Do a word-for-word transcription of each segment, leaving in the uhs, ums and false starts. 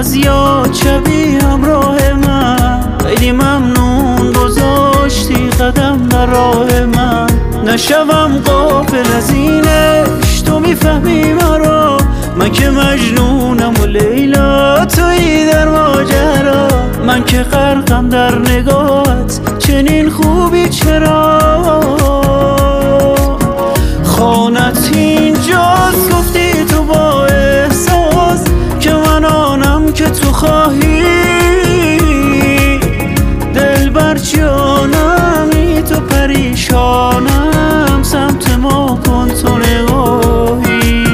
از یاد شبی همراه من. خیلی ممنون گذاشتی قدم در راه من. نشوم غافل از این عشق، تو میفهمی مرا. من که مجنونم و لیلا تویی در ماجرا. من که غرقم در نگاهت، چنین خوبی چرا؟ خانت اینجاست گفتی تو با احساس، که من آنم که تو خواهی. دلبر جانمی تو پریشانم، سمت ما کن تو نگاهی.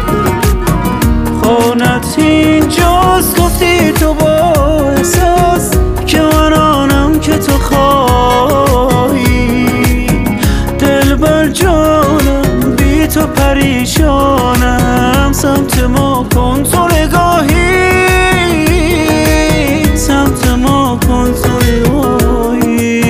خانت اینجاست گفتی تو با احساس، که من آنم که تو خواهی. دلبر جانم بی تو پریشانم، سمت ما کن تو نگاهی. سمت ما کن تو نگاهی.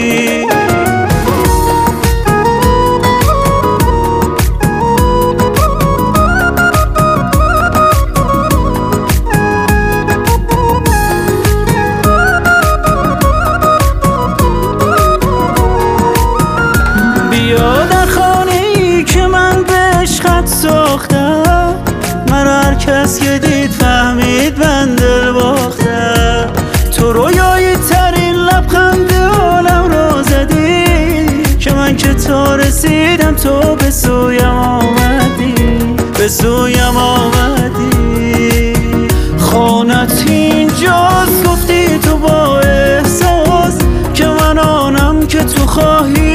بیا در خانه‌ای که من به عشقت ساختم. من هر کس که دید فهمید من دل باختم. تو رویایی ترین لبخند عالم را زدی، که من که تا رسیدم تو به سویم آمدی. به سویم آمدی. خانت اینجاست گفتی تو با احساس، که من آنم که تو خواهی.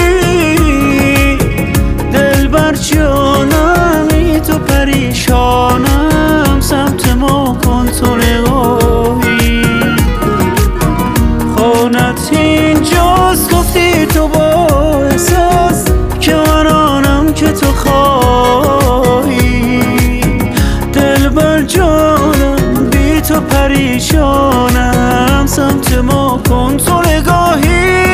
دلبر جانمی تو پریشانم، سمت ما کن تو نگاهی. خانت اینجاست گفتی تو با احساس، که من آنم که تو خواهی. دلبر جانم بی تو پریشانم، سمت ما کن تو نگاهی.